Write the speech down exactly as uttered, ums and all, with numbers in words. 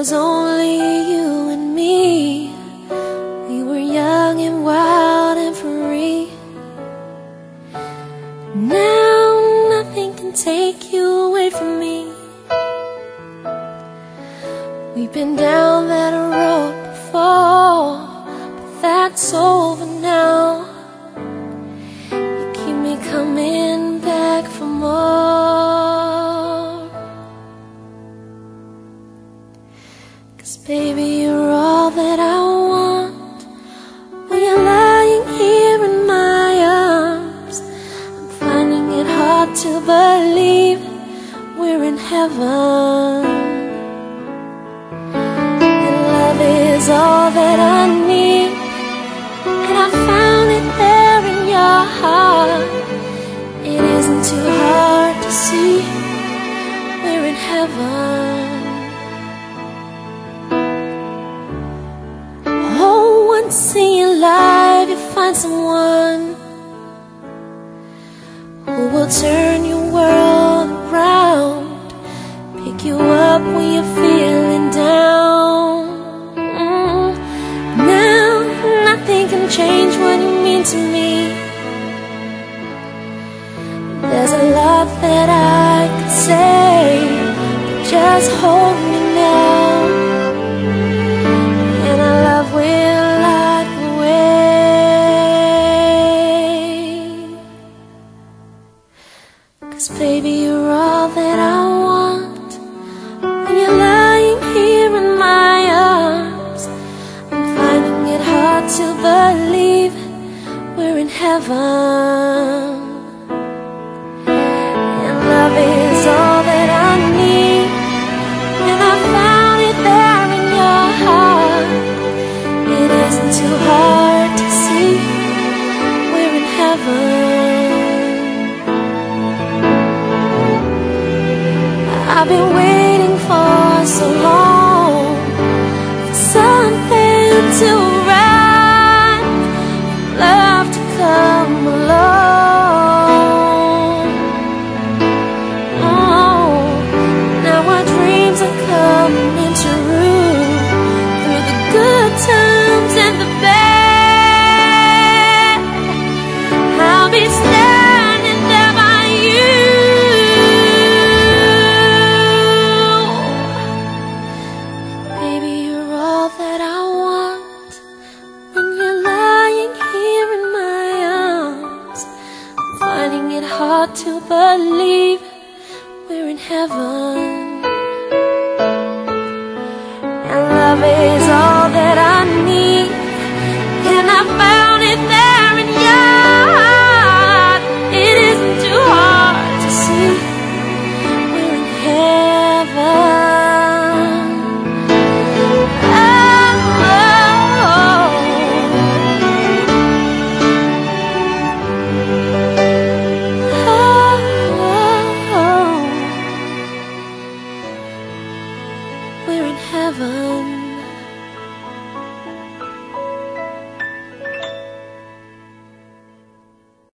was only you and me. We were young and wild and free. Now nothing can take you away from me. We've been down that road before, but that's over now. You keep me coming back for more. 'Cause baby, you're all that I want. When you're lying here in my arms, I'm finding it hard to believe we're in heaven. Is all that I need, and I found it there in your heart. It isn't too hard to see we're in heaven. Oh, once in your life you find someone who will turn your world around, pick you up when you're feeling down. Change what you mean to me. There's a lot that I could say, but just hold me now, and our love will light the way. 'Cause baby, you're all that I want. When you're lying here in my arms, I'm finding it hard to believe we're in heaven. And love is all that I need, and I found it there in your heart. It isn't too hard to see we're in heaven. I've been waiting for so long for something to right, love to come along. Oh, now our dreams are coming true, through the good times and the bad. I'll be standing there by you. Baby, you're all that I want. When you're lying here in my arms, I'm finding it hard to believe we're in heaven. And love is all